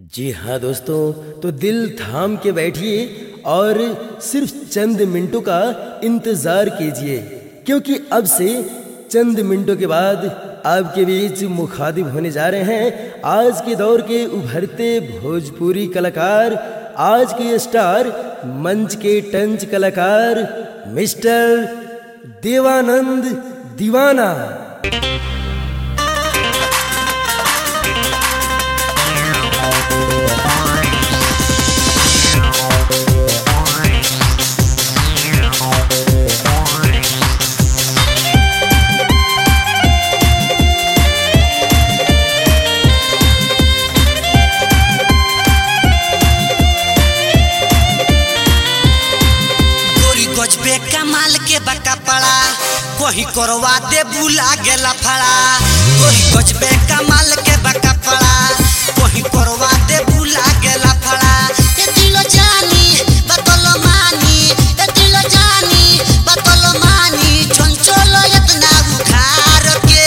जी हाँ दोस्तों, तो दिल थाम के बैठिए और सिर्फ चंद मिनटों का इंतज़ार कीजिए, क्योंकि अब से चंद मिनटों के बाद आपके बीच मुखातिब होने जा रहे हैं आज के दौर के उभरते भोजपुरी कलाकार, आज के स्टार, मंच के टंच कलाकार मिस्टर देवानंद दीवाना। कमाल के बका पड़ा कोही करवा दे बुला गेला फड़ा, कोही गजबे कमाल के बका पड़ा कोही करवा दे बुला गेला फड़ा। ए दिलो जानी बतलो मानी, ए दिलो जानी बतलो मानी, चंचलो इतना उखार के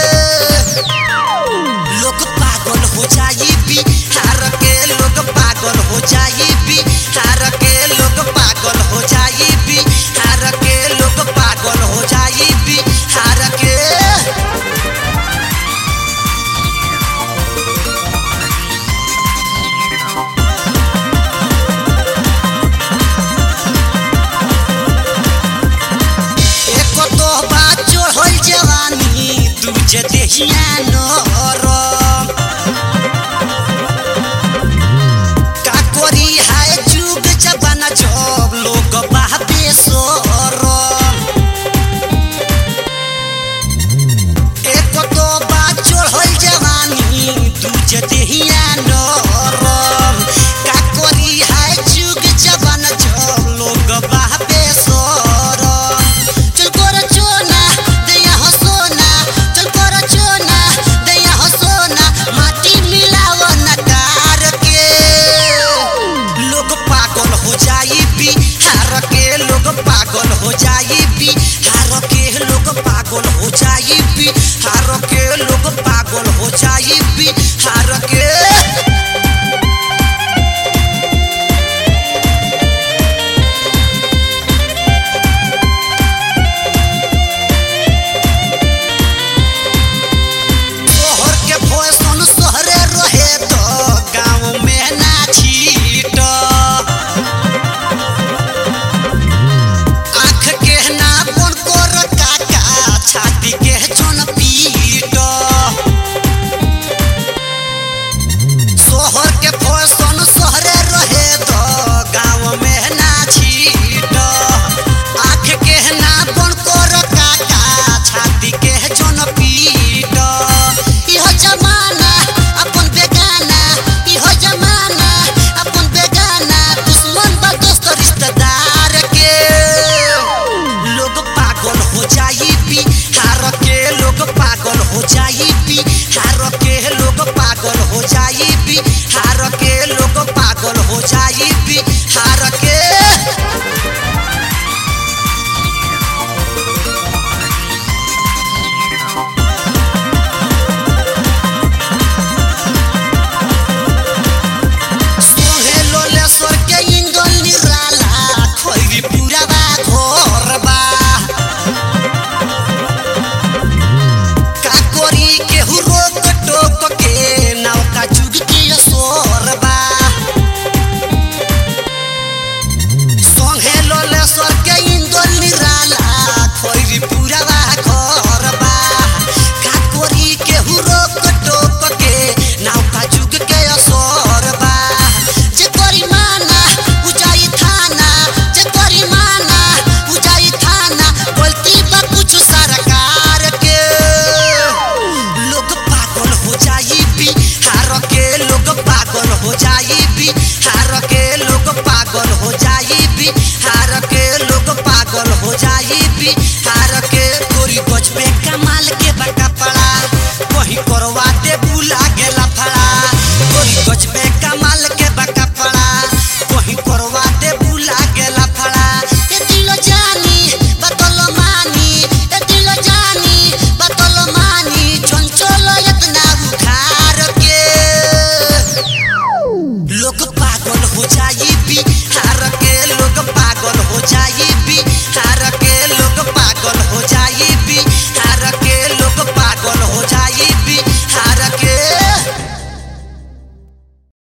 लोग पागल हो जाई बिहार के, लोग पागल हो जाई बिहार के, लोग पागल हो जाई बिहार के, लोग पागल हो जाई बिहार के। एको तो बात चढ़ल जवानी तुझे देहिया नो